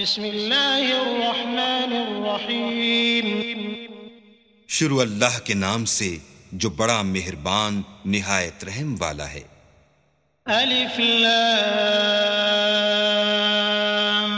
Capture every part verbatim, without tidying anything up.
بسم اللہ الرحمن الرحیم شروع اللہ کے نام سے جو بڑا مہربان نہایت رحم والا ہے۔ الف لام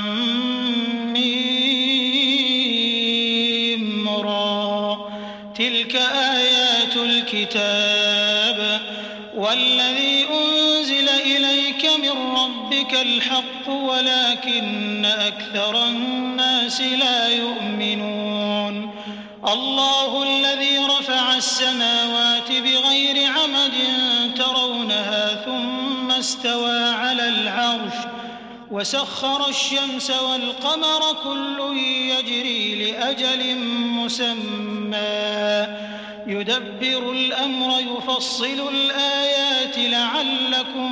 میم را تلك آیات الكتاب والذی انزل الیک من ربک الحق ولكن اکثر الناس لا يؤمنون۔ اللہ الذی رفع السماوات بغیر عمد ترونها ثم استوى على العرش وسخر الشمس والقمر كل يجري لأجل مسمى يدبر الأمر يفصل الآيات لعلكم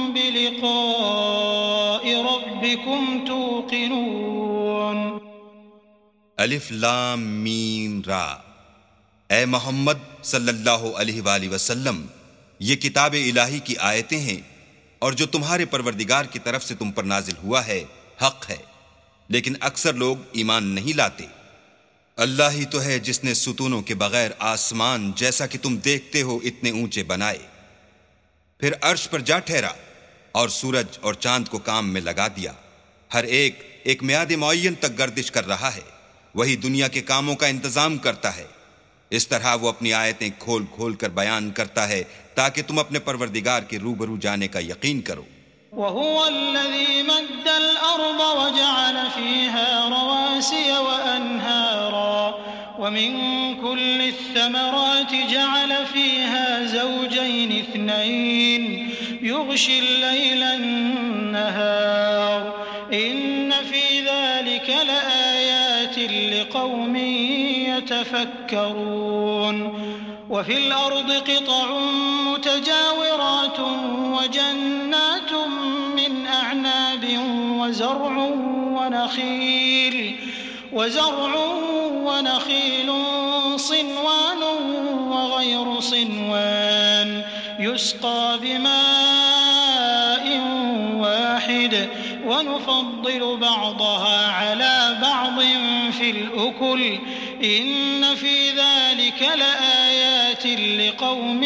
بلقاء ربكم توقنون۔ الف لام میم را، اے محمد صلی اللہ علیہ وآلہ وسلم، یہ کتاب الہی کی آیتیں ہیں اور جو تمہارے پروردگار کی طرف سے تم پر نازل ہوا ہے حق ہے، لیکن اکثر لوگ ایمان نہیں لاتے۔ اللہ ہی تو ہے جس نے ستونوں کے بغیر آسمان جیسا کہ تم دیکھتے ہو اتنے اونچے بنائے، پھر عرش پر جا ٹھہرا اور سورج اور چاند کو کام میں لگا دیا، ہر ایک ایک میعاد معین تک گردش کر رہا ہے، وہی دنیا کے کاموں کا انتظام کرتا ہے۔ اس طرح وہ اپنی آیتیں کھول کھول کر بیان کرتا ہے تاکہ تم اپنے پروردگار کے روبرو جانے کا یقین کرو۔ وَهُوَ الَّذِي مَدَّ الْأَرْضَ وَجَعَلَ فِيهَا رَوَاسِيَ وَأَنْهَارًا وَمِن كُلِّ الثَّمَرَاتِ جَعَلَ فِيهَا زَوْجَيْنِ اثْنَيْنِ يُغْشِي اللَّيْلَ النَّهَارَ إِنَّ فِي ذَلِكَ لَآيَاتٍ لِقَوْمٍ يَتَفَكَّرُونَ۔ وفي الأرض قطع متجاورات وجنات من أعناب وزرع ونخيل وزرع ونخيل صنوان وغير صنوان يسقى بماء واحد ونفضل بعضها على بعض في الأكل إن في ذلك لآيات لقوم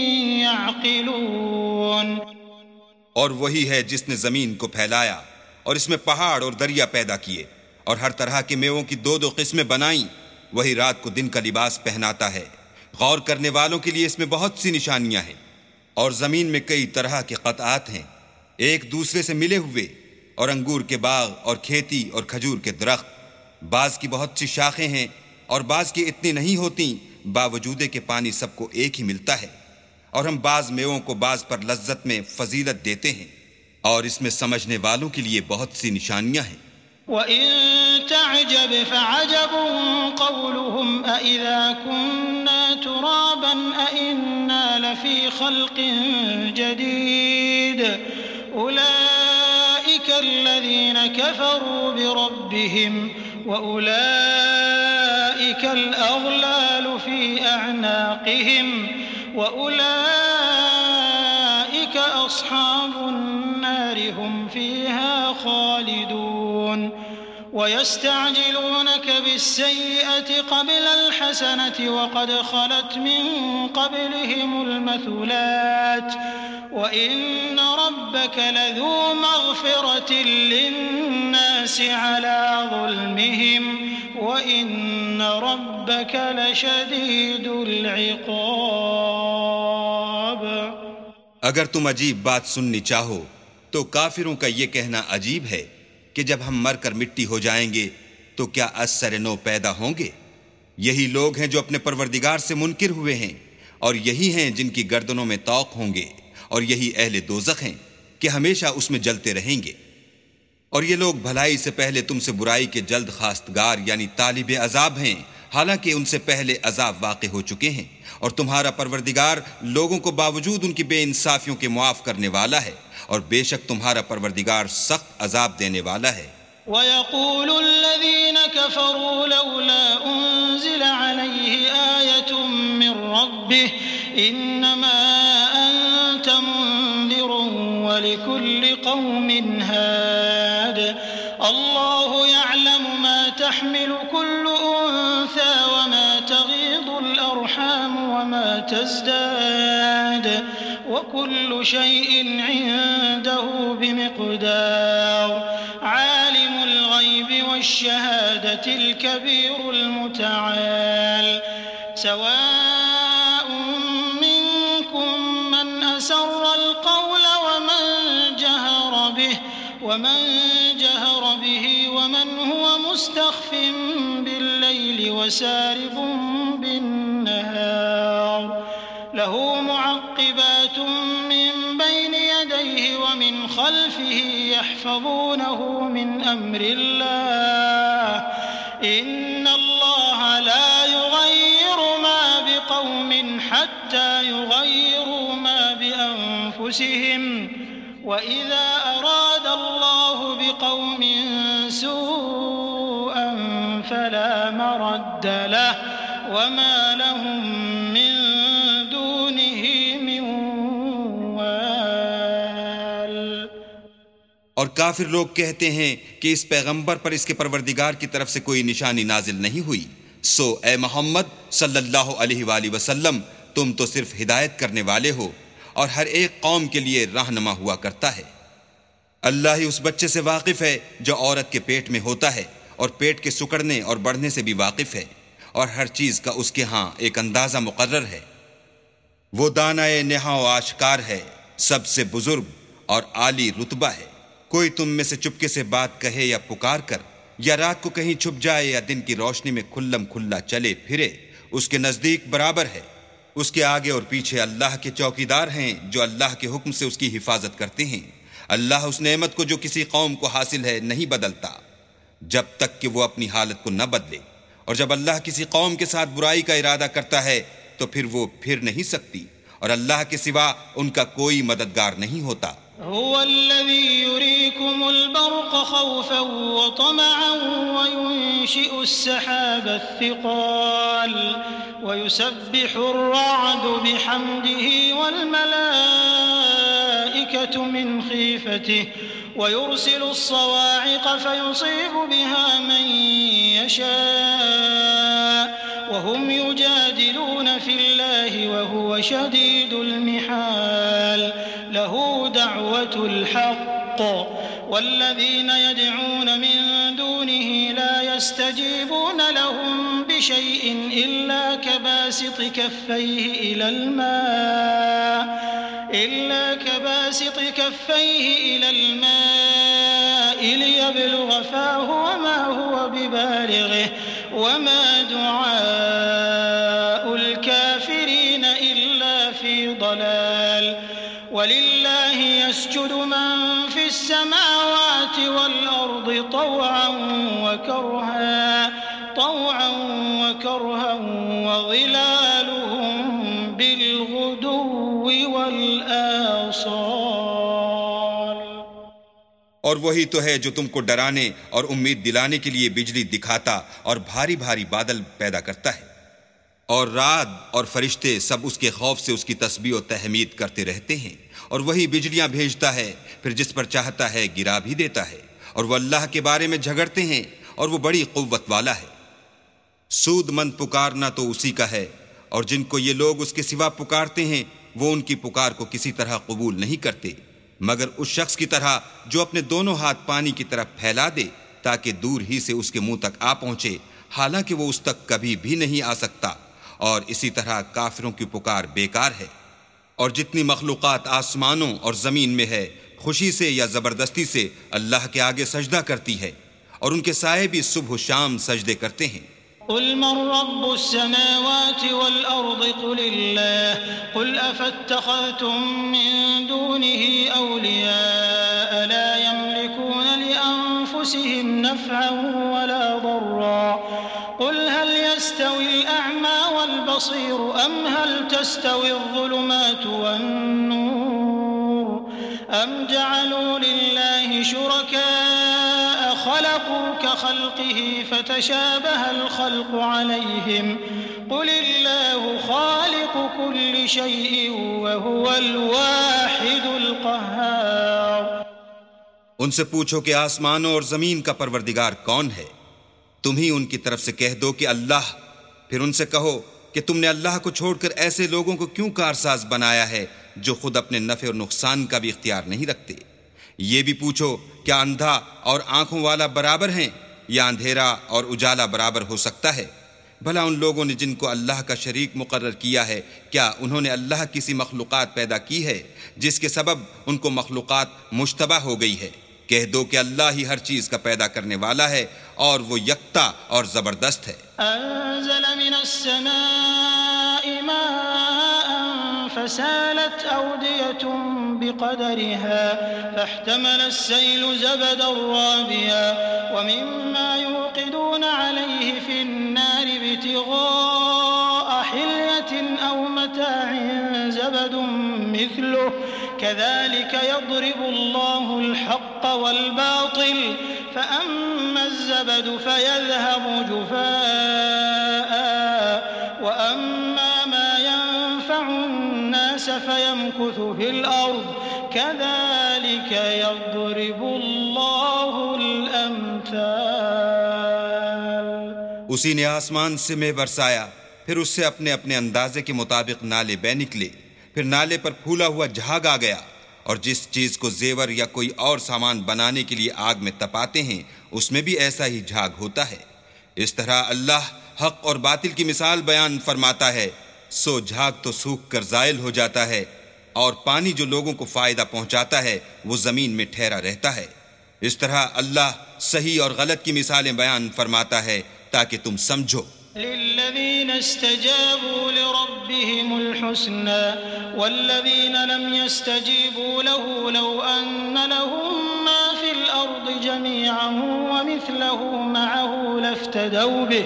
يعقلون۔ اور وہی ہے جس نے زمین کو پھیلایا اور اس میں پہاڑ اور دریا پیدا کیے اور ہر طرح کے میووں کی دو دو قسمیں بنائیں، وہی رات کو دن کا لباس پہناتا ہے۔ غور کرنے والوں کے لیے اس میں بہت سی نشانیاں ہیں۔ اور زمین میں کئی طرح کے قطعات ہیں ایک دوسرے سے ملے ہوئے، اور انگور کے باغ اور کھیتی اور کھجور کے درخت، بعض کی بہت سی شاخیں ہیں اور بعض کی اتنی نہیں ہوتی، باوجود کہ پانی سب کو ایک ہی ملتا ہے، اور ہم بعض میووں کو بعض پر لذت میں فضیلت دیتے ہیں، اور اس میں سمجھنے والوں کے لیے بہت سی نشانیاں ہیں۔ وَإِن تَعْجَبْ فَعَجَبٌ قَوْلُهُمْ أَإِذَا كُنَّا تُرَابًا أَإِنَّا لَفِي خَلْقٍ جَدِيدٍ أُولَئِكَ الَّذِينَ كَفَرُوا بِرَبِّهِمْ وَأُولَئِكَ الْأَغْلَالُ فِي أَعْنَاقِهِمْ وَأُولَئِكَ أَصْحَابُ النَّارِ هُمْ فِيهَا خَالِدُونَ۔ وَيَسْتَعْجِلُونَكَ بِالسَّيِّئَةِ قَبْلَ الْحَسَنَةِ وَقَدْ خَلَتْ مِن قَبْلِهِمُ الْمَثُلَاتُ وَإِنَّ رَبَّكَ لَذُو مَغْفِرَةٍ لِلنَّاسِ عَلَى ظُلْمِهِمْ وَإِنَّ رَبَّكَ لَشَدِيدُ الْعِقَابِ۔ اگر تم عجیب بات سننی چاہو تو کافروں کا یہ کہنا عجیب ہے کہ جب ہم مر کر مٹی ہو جائیں گے تو کیا از سر نو پیدا ہوں گے؟ یہی لوگ ہیں جو اپنے پروردگار سے منکر ہوئے ہیں، اور یہی ہیں جن کی گردنوں میں طوق ہوں گے، اور یہی اہل دوزخ ہیں کہ ہمیشہ اس میں جلتے رہیں گے۔ اور یہ لوگ بھلائی سے پہلے تم سے برائی کے جلد خواستگار یعنی طالب عذاب ہیں، حالانکہ ان سے پہلے عذاب واقع ہو چکے ہیں، اور تمہارا پروردگار لوگوں کو باوجود ان کی بے انصافیوں کے معاف کرنے والا ہے، اور بے شک تمہارا پروردگار سخت عذاب دینے والا ہے۔ وَيَقُولُ الَّذِينَ كَفَرُوا لَوْلَا أُنزِلَ عَلَيْهِ آيَةٌ مِّن رَّبِّهِ إِنَّمَا أَنتَ مُنذِرٌ وَلِكُلِّ قَوْمٍ هَادٍ الله يعلم ما تحمل كل أنثى وما تغيض الأرحام وما تزداد وكل شيء عنده بمقدار عالم الغيب والشهادة الكبير المتعال سواء منكم من أسر القول ومن جهر به ومن جهر به ومن هو مستخف بالليل وسارب بالنهار له معقبات من بين يديه ومن خلفه يحفظونه من أمر الله إن الله لا يغير ما بقوم حتى يغيروا ما بأنفسهم وإذا أراد الله بقوم سوءا فلا مرد له وما لهم من دونه من وال. اور کافر لوگ کہتے ہیں کہ اس پیغمبر پر اس کے پروردگار کی طرف سے کوئی نشانی نازل نہیں ہوئی، سو اے محمد صلی اللہ علیہ وآلہ وسلم تم تو صرف ہدایت کرنے والے ہو اور ہر ایک قوم کے لیے رہنما ہوا کرتا ہے۔ اللہ ہی اس بچے سے واقف ہے جو عورت کے پیٹ میں ہوتا ہے اور پیٹ کے سکڑنے اور بڑھنے سے بھی واقف ہے، اور ہر چیز کا اس کے ہاں ایک اندازہ مقرر ہے۔ وہ دانائے نہا و آشکار ہے، سب سے بزرگ اور عالی رتبہ ہے۔ کوئی تم میں سے چپکے سے بات کہے یا پکار کر، یا رات کو کہیں چھپ جائے یا دن کی روشنی میں کھلم کھلا چلے پھرے، اس کے نزدیک برابر ہے۔ اس کے آگے اور پیچھے اللہ کے چوکیدار ہیں جو اللہ کے حکم سے اس کی حفاظت کرتے ہیں۔ اللہ اس نعمت کو جو کسی قوم کو حاصل ہے نہیں بدلتا جب تک کہ وہ اپنی حالت کو نہ بدلے، اور جب اللہ کسی قوم کے ساتھ برائی کا ارادہ کرتا ہے تو پھر وہ پھر نہیں سکتی، اور اللہ کے سوا ان کا کوئی مددگار نہیں ہوتا۔ هو الذي يريكم البرق خوفا وطمعا وينشئ السحاب الثقال ويسبح الرعد بحمده والملائكة من خيفته ويرسل الصواعق فيصيب بها من يشاء وهم يجادلون في الله وهو شديد المحال له دعوة الحق والذين يدعون من دونه لا يستجيبون لهم بشيء إلا كباسط كفيه إلى الماء إلا كباسط كفيه إلى الماء ليبلغ فاه وما هو ببالغه وما دعاء الكافرين إلا في ضلال ولله يسجد من في السماوات والأرض طوعا وكرها طوعا وكرها وظلالهم بالغدو والآصال۔ اور وہی تو ہے جو تم کو ڈرانے اور امید دلانے کے لیے بجلی دکھاتا اور بھاری بھاری بادل پیدا کرتا ہے، اور رعد اور فرشتے سب اس کے خوف سے اس کی تسبیح و تحمید کرتے رہتے ہیں، اور وہی بجلیاں بھیجتا ہے پھر جس پر چاہتا ہے گرا بھی دیتا ہے، اور وہ اللہ کے بارے میں جھگڑتے ہیں اور وہ بڑی قوت والا ہے۔ سود مند پکارنا تو اسی کا ہے، اور جن کو یہ لوگ اس کے سوا پکارتے ہیں وہ ان کی پکار کو کسی طرح قبول نہیں کرتے مگر اس شخص کی طرح جو اپنے دونوں ہاتھ پانی کی طرف پھیلا دے تاکہ دور ہی سے اس کے منہ تک آ پہنچے، حالانکہ وہ اس تک کبھی بھی نہیں آ سکتا، اور اسی طرح کافروں کی پکار بیکار ہے۔ اور جتنی مخلوقات آسمانوں اور زمین میں ہے خوشی سے یا زبردستی سے اللہ کے آگے سجدہ کرتی ہے، اور ان کے سائے بھی صبح و شام سجدے کرتے ہیں۔ قل من رب السماوات والأرض قل الله قل أفاتخذتم من دونه أولياء لا يملكون لأنفسهم نفعا ولا ضرا قل هل يستوي الأعمى والبصير أم هل تستوي الظلمات والنور أم جعلوا لله شركاء خلقوا كخلقه فتشابه الخلق عليهم قل الله خالق كل شيء وهو الواحد القهار۔ ان سے پوچھو کہ آسمانوں اور زمین کا پروردگار کون ہے؟ تم ہی ان کی طرف سے کہہ دو کہ اللہ۔ پھر ان سے کہو کہ تم نے اللہ کو چھوڑ کر ایسے لوگوں کو کیوں کارساز بنایا ہے جو خود اپنے نفع اور نقصان کا بھی اختیار نہیں رکھتے؟ یہ بھی پوچھو کیا اندھا اور آنکھوں والا برابر ہیں یا اندھیرا اور اجالا برابر ہو سکتا ہے؟ بھلا ان لوگوں نے جن کو اللہ کا شریک مقرر کیا ہے، کیا انہوں نے اللہ کسی مخلوقات پیدا کی ہے جس کے سبب ان کو مخلوقات مشتبہ ہو گئی ہے؟ کہہ دو کہ اللہ ہی ہر چیز کا پیدا کرنے والا ہے اور وہ یکتا اور زبردست ہے۔ انزل من السماء ماء فسالت أودية بقدرها فاحتمل السيل زبدا رابيا ومما يوقدون عليه في النار ابتغاء حلية أو متاع زبد مثله كذلك يضرب الله الحق والباطل فأما الزبد فيذهب جفاء وأما ما ينفع الناس فيمكث في الأرض كذلك يضرب الله الأمثال۔ اسی نے آسمان سے مے برسایا، پھر اس سے اپنے اپنے اندازے کے مطابق نالے بہ نکلے، پھر نالے پر پھولا ہوا جھاگ آ گیا، اور جس چیز کو زیور یا کوئی اور سامان بنانے کے لیے آگ میں تپاتے ہیں اس میں بھی ایسا ہی جھاگ ہوتا ہے۔ اس طرح اللہ حق اور باطل کی مثال بیان فرماتا ہے، سو جھاگ تو سوکھ کر زائل ہو جاتا ہے، اور پانی جو لوگوں کو فائدہ پہنچاتا ہے وہ زمین میں ٹھہرا رہتا ہے۔ اس طرح اللہ صحیح اور غلط کی مثالیں بیان فرماتا ہے تاکہ تم سمجھو۔ للذين استجابوا لربهم الحسنى والذين لم يستجيبوا له لو أن لهم ما في الأرض جميعا ومثله معه لافتدوا به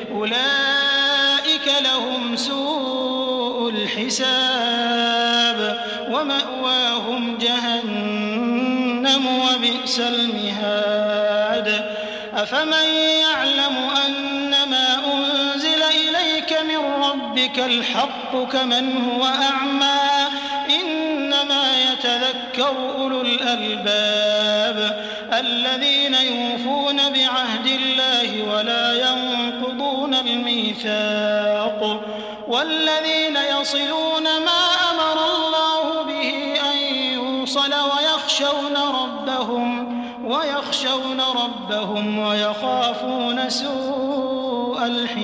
أولئك لهم سوء الحساب ومأواهم جهنم وبئس المهاد أفمن يعلم أنما أنزل إليك من ربك الحق كمن هو أعمى إنما يتذكر أولو الألباب الذين يوفون بعهد الله ولا ينقضون الميثاق والذين يصلون ما أمر الله به أن يوصل ويخشون ربهم ويخشون ربهم ويخافون سوء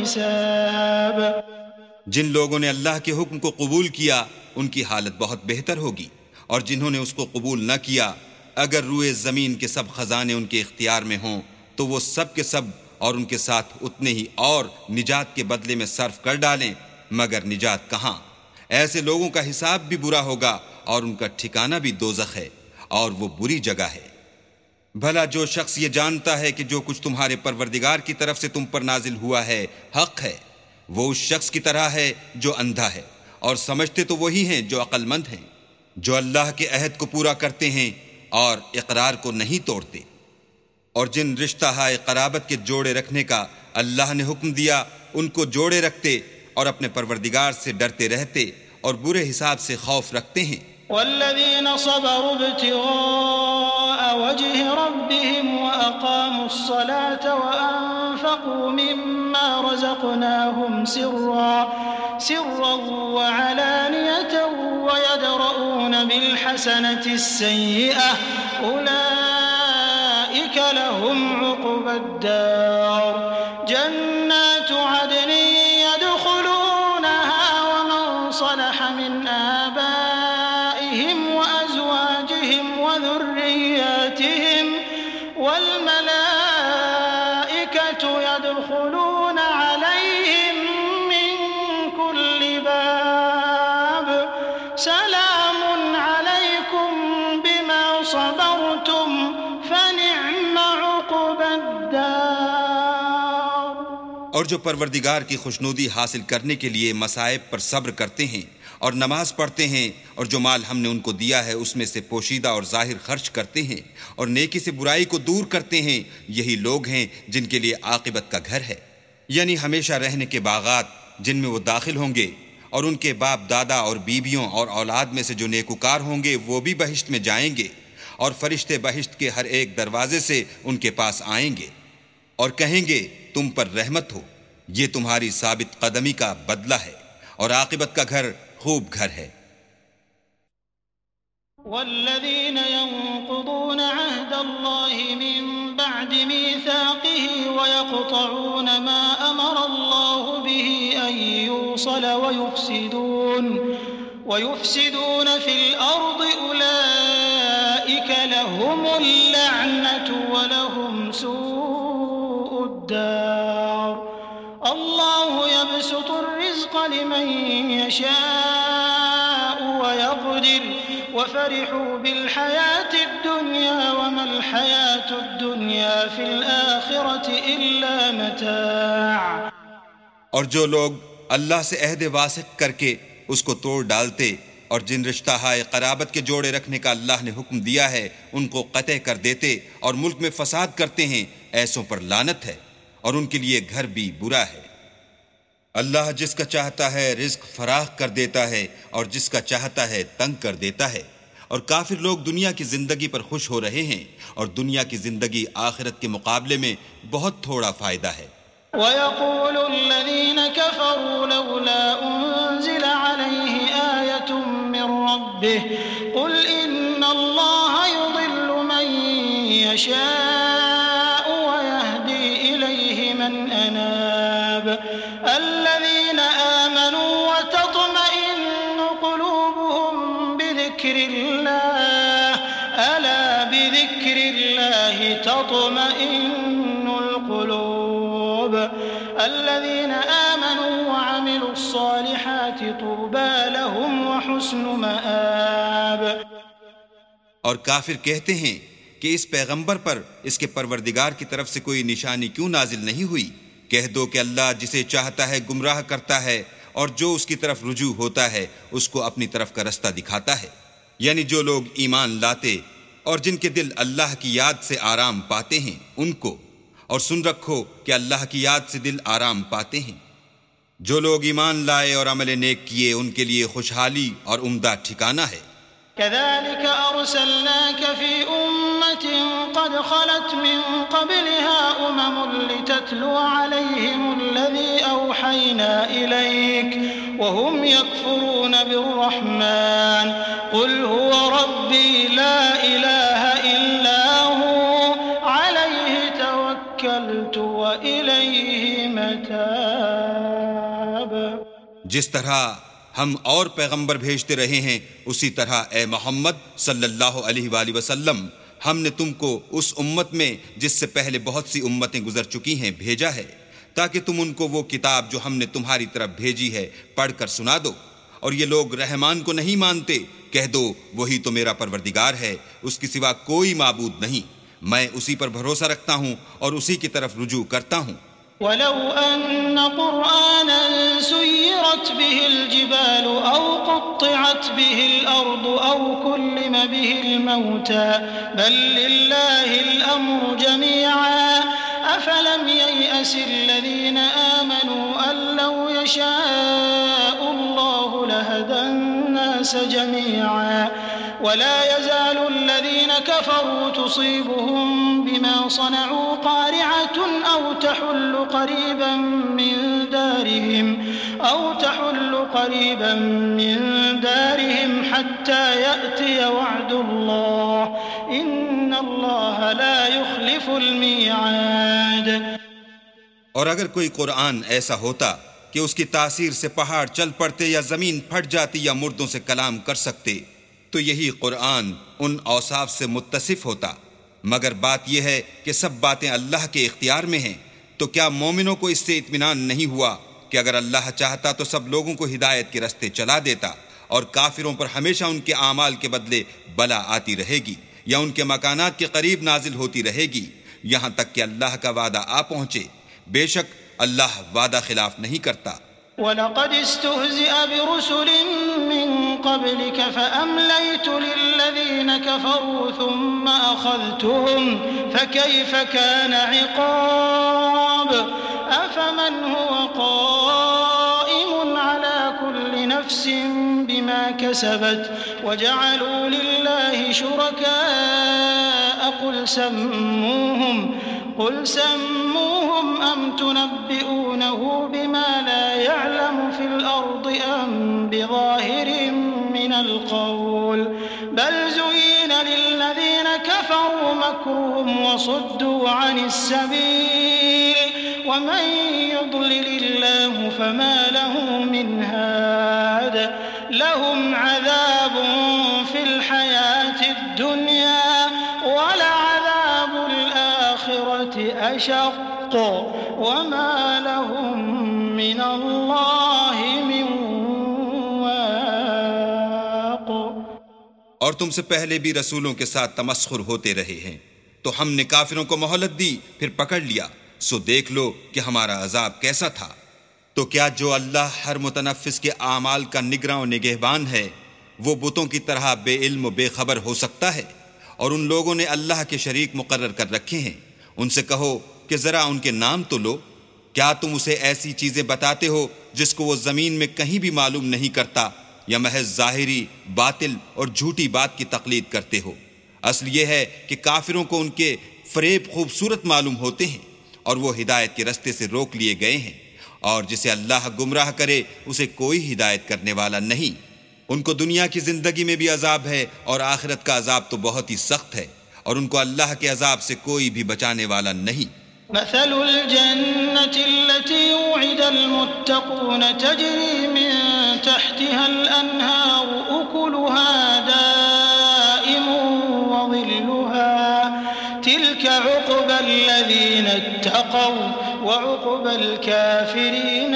الحساب۔ جن لوگوں نے اللہ کے حکم کو قبول کیا ان کی حالت بہت بہتر ہوگی، اور جنہوں نے اس کو قبول نہ کیا اگر روئے زمین کے سب خزانے ان کے اختیار میں ہوں تو وہ سب کے سب اور ان کے ساتھ اتنے ہی اور نجات کے بدلے میں صرف کر ڈالیں، مگر نجات کہاں؟ ایسے لوگوں کا حساب بھی برا ہوگا اور ان کا ٹھکانہ بھی دوزخ ہے، اور وہ بری جگہ ہے۔ بھلا جو شخص یہ جانتا ہے کہ جو کچھ تمہارے پروردگار کی طرف سے تم پر نازل ہوا ہے حق ہے، وہ اس شخص کی طرح ہے جو اندھا ہے، اور سمجھتے تو وہی ہیں جو عقل مند ہیں، جو اللہ کے عہد کو پورا کرتے ہیں اور اقرار کو نہیں توڑتے، اور جن رشتہ ہائے قرابت کے جوڑے رکھنے کا اللہ نے حکم دیا ان کو جوڑے رکھتے اور اپنے پروردگار سے ڈرتے رہتے اور برے حساب سے خوف رکھتے ہیں۔ والذين صبروا ابتغاء وجه ربهم وأقاموا الصلاة وأنفقوا مما رزقناهم سرا سرا وعلانية ويدرؤون بالحسنة السيئة أولئك لهم عقبى الدار جنات عدن يدخلونها ومن صلح من آبائهم وأزواجهم وذرياتهم والملائكة يدخلون عليهم من كل باب سلام عليكم بما صبرتم فنعم عقبى الدار۔ اور جو پروردگار کی خوشنودی حاصل کرنے کے لیے مصائب پر صبر کرتے ہیں اور نماز پڑھتے ہیں، اور جو مال ہم نے ان کو دیا ہے اس میں سے پوشیدہ اور ظاہر خرچ کرتے ہیں اور نیکی سے برائی کو دور کرتے ہیں، یہی لوگ ہیں جن کے لیے عاقبت کا گھر ہے، یعنی ہمیشہ رہنے کے باغات جن میں وہ داخل ہوں گے، اور ان کے باپ دادا اور بیویوں اور اولاد میں سے جو نیکوکار ہوں گے وہ بھی بہشت میں جائیں گے، اور فرشتے بہشت کے ہر ایک دروازے سے ان کے پاس آئیں گے اور کہیں گے تم پر رحمت ہو، یہ تمہاری ثابت قدمی کا بدلہ ہے اور عاقبت کا گھر خوب گھر ہے۔ والذين ينقضون عهد الله من بعد ميثاقه ويقطعون ما أمر الله به أن يوصل ويفسدون ويفسدون في الأرض أولئك لهم اللعنة ولهم سوء الدار الله يبسط الرزق لمن يشاء ويقدر وفرحوا بالحياة الدنيا وما الحياة الدنيا في الآخرة إلا متاع۔ اور جو لوگ اللہ سے عہد واثق کر کے اس کو توڑ ڈالتے اور جن رشتہ ہائے قرابت کے جوڑے رکھنے کا اللہ نے حکم دیا ہے ان کو قطع کر دیتے اور ملک میں فساد کرتے ہیں، ایسوں پر لعنت ہے اور ان کے لیے گھر بھی برا ہے۔ اللہ جس کا چاہتا ہے رزق فراخ کر دیتا ہے اور جس کا چاہتا ہے تنگ کر دیتا ہے، اور کافر لوگ دنیا کی زندگی پر خوش ہو رہے ہیں اور دنیا کی زندگی آخرت کے مقابلے میں بہت تھوڑا فائدہ ہے۔ وَيَقُولُ الَّذِينَ كَفَرُوا لَوْلَا أُنزِلَ عَلَيْهِ آيَةٌ مِّن رَّبِّهِ قُلْ إِنَّ اللَّهَ يُضِلُّ مَن يَشَاءُ وَيَهْدِي إِلَيْهِ مَنْ أَنَابَ الَّذِينَ آمَنُوا وَتَطْمَئِنُّ قُلُوبُهُم بِذِكْرِ اللَّهِ أَلَا بِذِكْرِ اللَّهِ تَطْمَئِنُّ الْقُلُوبُ الَّذِينَ آمَنُوا وَعَمِلُوا الصَّالِحَاتِ طُوبَى لَهُمْ وَحُسْنُ مَآبٍ۔ اور کافر کہتے ہیں کہ اس پیغمبر پر اس کے پروردگار کی طرف سے کوئی نشانی کیوں نازل نہیں ہوئی؟ کہہ دو کہ اللہ جسے چاہتا ہے گمراہ کرتا ہے اور جو اس کی طرف رجوع ہوتا ہے اس کو اپنی طرف کا رستہ دکھاتا ہے۔ یعنی جو لوگ ایمان لاتے اور جن کے دل اللہ کی یاد سے آرام پاتے ہیں ان کو، اور سن رکھو کہ اللہ کی یاد سے دل آرام پاتے ہیں۔ جو لوگ ایمان لائے اور عمل نیک کیے ان کے لیے خوشحالی اور عمدہ ٹھکانہ ہے۔ كذلك أرسلناك في أمة قد خلت من قبلها أمم لتتلو عليهم الذي أوحينا إليك وهم يكفرون بالرحمن قل هو ربي لا إله إلا هو عليه توكلت وإليه متاب۔ جس طرح ہم اور پیغمبر بھیجتے رہے ہیں اسی طرح اے محمد صلی اللہ علیہ وآلہ وسلم ہم نے تم کو اس امت میں جس سے پہلے بہت سی امتیں گزر چکی ہیں بھیجا ہے تاکہ تم ان کو وہ کتاب جو ہم نے تمہاری طرف بھیجی ہے پڑھ کر سنا دو، اور یہ لوگ رحمان کو نہیں مانتے، کہہ دو وہی تو میرا پروردگار ہے، اس کے سوا کوئی معبود نہیں، میں اسی پر بھروسہ رکھتا ہوں اور اسی کی طرف رجوع کرتا ہوں۔ ولو أن قرآنا سيرت به الجبال أو قطعت به الأرض أو كلم به الموتى بل لله الأمر جميعا أفلم ييأس الذين آمنوا أن لو يشاء الله لهدى الناس جميعا ولا يزال الذين كفروا تصيبهم بما صنعوا قارعة أو تحل قريبا من دارهم أو تحل قريبا من دارهم حتى يأتي وعد الله إن الله لا يخلف الميعاد۔ اور اگر کوئی قرآن ایسا ہوتا کہ اس کی تاثیر سے پہاڑ چل پڑتے یا زمین پھٹ جاتی یا مردوں سے کلام کر سکتے تو یہی قرآن ان اوصاف سے متصف ہوتا، مگر بات یہ ہے کہ سب باتیں اللہ کے اختیار میں ہیں۔ تو کیا مومنوں کو اس سے اطمینان نہیں ہوا کہ اگر اللہ چاہتا تو سب لوگوں کو ہدایت کے رستے چلا دیتا، اور کافروں پر ہمیشہ ان کے اعمال کے بدلے بلا آتی رہے گی یا ان کے مکانات کے قریب نازل ہوتی رہے گی یہاں تک کہ اللہ کا وعدہ آ پہنچے، بے شک اللہ وعدہ خلاف نہیں کرتا۔ وَلَقَدِ اسْتُهْزِئَ بِرُسُلٍ مِّن قَبْلِكَ فَأَمْلَيْتُ لِلَّذِينَ كَفَرُوا ثُمَّ أَخَذْتُهُمْ فَكَيْفَ كَانَ عِقَابِ أَفَمَنْ هُوَ قَائِمٌ عَلَى كُلِّ نَفْسٍ بِمَا كسبت وجعلوا لله شركاء قل سموهم قل سموهم أم تنبئونه بما لا يعلم في الأرض أم بظاهر من القول بل زين للذين كفروا مكرهم وصدوا عن السبيل ومن يضلل الله فما له من هاد لهم عذاب في الحياة الدنيا ولعذاب الآخرة أشق وما لهم من الله من واق. اور تم سے پہلے بھی رسولوں کے ساتھ تمسخر ہوتے رہے ہیں تو ہم نے کافروں کو مہلت دی پھر پکڑ لیا، سو دیکھ لو کہ ہمارا عذاب کیسا تھا. تو کیا جو اللہ ہر متنفس کے اعمال کا نگراں و نگہبان ہے وہ بتوں کی طرح بے علم و بے خبر ہو سکتا ہے؟ اور ان لوگوں نے اللہ کے شریک مقرر کر رکھے ہیں. ان سے کہو کہ ذرا ان کے نام تو لو. کیا تم اسے ایسی چیزیں بتاتے ہو جس کو وہ زمین میں کہیں بھی معلوم نہیں کرتا، یا محض ظاہری باطل اور جھوٹی بات کی تقلید کرتے ہو؟ اصل یہ ہے کہ کافروں کو ان کے فریب خوبصورت معلوم ہوتے ہیں اور وہ ہدایت کے رستے سے روک لیے گئے ہیں، اور جسے اللہ گمراہ کرے اسے کوئی ہدایت کرنے والا نہیں. ان کو دنیا کی زندگی میں بھی عذاب ہے اور آخرت کا عذاب تو بہت ہی سخت ہے، اور ان کو اللہ کے عذاب سے کوئی بھی بچانے والا نہیں. مثل الجنة التي وعد المتقون تجري من تحتها الأنهار أكلها دائم وظلها تلك عقبى الذين اتقوا وعقبى الكافرين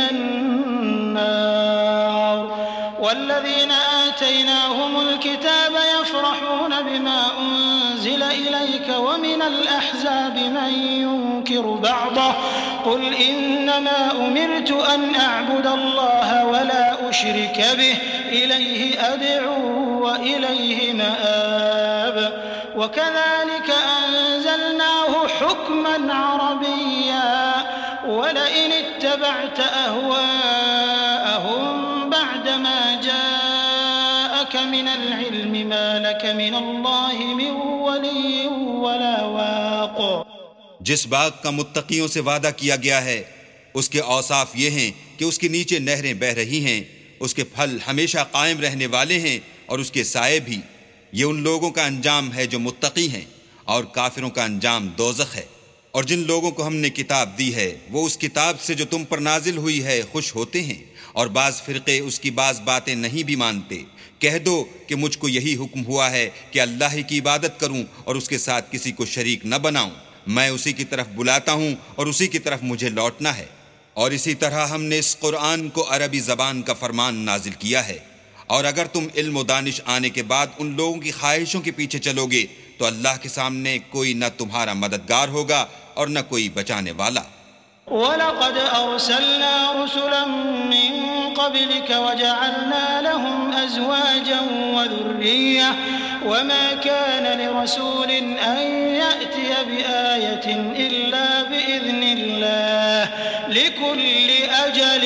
النار. والذين آتيناهم الكتاب يفرحون بما أنزل إليك ومن الأحزاب من ينكر بعضه قل إنما أمرت أن أعبد الله ولا أشرك به إليه أدعو وإليه مآب. وكذلك أنزلناه حكما عربيا ولئن اتبعت أهواءهم بعدما جاءك من العلم ما لك من الله من ولي ولا واق. جس باغ کا متقیوں سے وعدہ کیا گیا ہے اس کے اوصاف یہ ہیں کہ اس کے نیچے نہریں بہہ رہی ہیں، اس کے پھل ہمیشہ قائم رہنے والے ہیں اور اس کے سائے بھی. یہ ان لوگوں کا انجام ہے جو متقی ہیں، اور کافروں کا انجام دوزخ ہے. اور جن لوگوں کو ہم نے کتاب دی ہے وہ اس کتاب سے جو تم پر نازل ہوئی ہے خوش ہوتے ہیں، اور بعض فرقے اس کی بعض باتیں نہیں بھی مانتے. کہہ دو کہ مجھ کو یہی حکم ہوا ہے کہ اللہ ہی کی عبادت کروں اور اس کے ساتھ کسی کو شریک نہ بناؤں. میں اسی کی طرف بلاتا ہوں اور اسی کی طرف مجھے لوٹنا ہے. اور اسی طرح ہم نے اس قرآن کو عربی زبان کا فرمان نازل کیا ہے. اور اگر تم علم و دانش آنے کے بعد ان لوگوں کی خواہشوں کے پیچھے چلو گے تو اللہ کے سامنے کوئی نہ تمہارا مددگار ہوگا اور نہ کوئی بچانے والا. وَلَقَدْ أَرْسَلْنَا رُسُلًا مِّن قَبْلِكَ وَجَعَلْنَا لَهُمْ أَزْوَاجًا وَذُرِّيَّةً وَمَا كَانَ لِرَسُولٍ أَن يَأْتِيَ بِآيَةٍ إِلَّا بِإِذْنِ اللَّهِ لِكُلِّ أَجَلٍ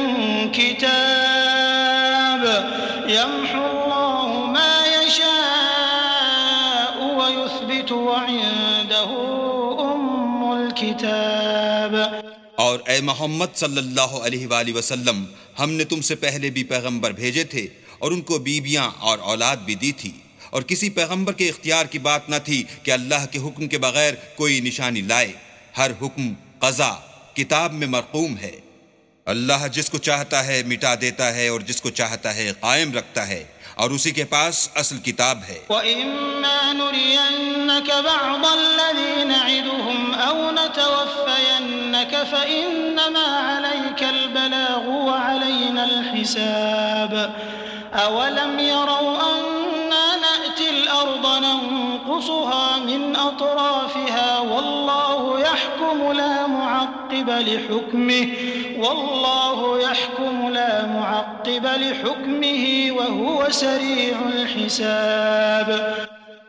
كِتَابٌ يَمْحُو اللَّهُ مَا يَشَاءُ وَيُثْبِتُ وَعِندَهُ أُمُّ الْكِتَابِ. اور اے محمد صلی اللہ علیہ وآلہ وسلم، ہم نے تم سے پہلے بھی پیغمبر بھیجے تھے اور ان کو بیویاں اور اولاد بھی دی تھی، اور کسی پیغمبر کے اختیار کی بات نہ تھی کہ اللہ کے حکم کے بغیر کوئی نشانی لائے. ہر حکم قضا کتاب میں مرقوم ہے. اللہ جس کو چاہتا ہے مٹا دیتا ہے اور جس کو چاہتا ہے قائم رکھتا ہے، اور اسی کے پاس اصل کتاب ہے. وَإِمَّا نُرِيَنَّكَ بَعْضَ الَّذِي نَعِدُهُمْ أَوْ نَتَوَفَّيَنَّكَ فَإِنَّمَا عَلَيْكَ الْبَلَاغُ وَعَلَيْنَا الْحِسَابُ. أَوَلَمْ يَرَوْا أَنَّا نَأْتِي الْأَرْضَ نَنقُصُهَا مِنْ أَطْرَافِهَا وَاللَّهُ يَحْكُمُ لَا مُعَقِّبَ لِحُكْمِهِ وَاللَّهُ يَحْكُمُ لَا مُعَقِّبَ لِحُكْمِهِ وَهُوَ سَرِيعُ الْحِسَابِ.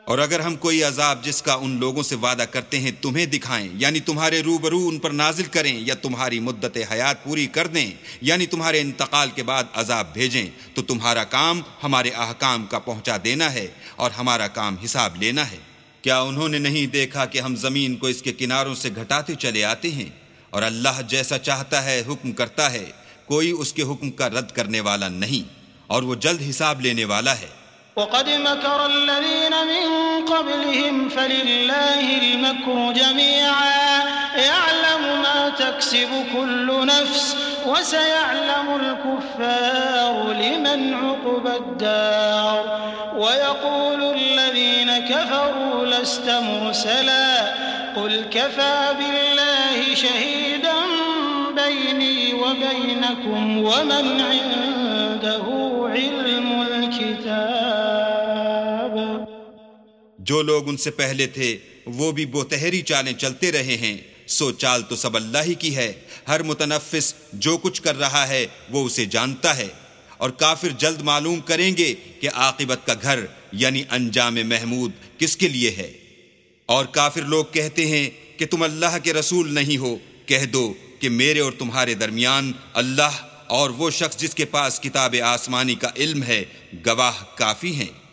اور اگر ہم کوئی عذاب جس کا ان لوگوں سے وعدہ کرتے ہیں تمہیں دکھائیں، یعنی تمہارے روبرو ان پر نازل کریں، یا تمہاری مدت حیات پوری کر دیں، یعنی تمہارے انتقال کے بعد عذاب بھیجیں، تو تمہارا کام ہمارے احکام کا پہنچا دینا ہے اور ہمارا کام حساب لینا ہے۔ کیا انہوں نے نہیں دیکھا کہ ہم زمین کو اس کے کناروں سے گھٹاتے چلے آتے ہیں، اور اللہ جیسا چاہتا ہے حکم کرتا ہے، کوئی اس کے حکم کا رد کرنے والا نہیں، اور وہ جلد حساب لینے والا ہے۔ وقد مكر الذين من قبلهم فلله المكر جميعا يعلم ما تكسب كل نفس وسيعلم الكفار لمن عقبى الدار ويقول الذين كفروا لست مرسلا قل كفى بالله شهيدا بيني وبينكم ومن عنده علم الكتاب۔ جو لوگ ان سے پہلے تھے وہ بھی بہتہری چالیں چلتے رہے ہیں، سو چال تو سب اللہ ہی کی ہے، ہر متنفس جو کچھ کر رہا ہے وہ اسے جانتا ہے، اور کافر جلد معلوم کریں گے کہ عاقبت کا گھر یعنی انجام محمود کس کے لیے ہے۔ اور کافر لوگ کہتے ہیں کہ تم اللہ کے رسول نہیں ہو، کہہ دو کہ میرے اور تمہارے درمیان اللہ اور وہ شخص جس کے پاس کتاب آسمانی کا علم ہے گواہ کافی ہیں۔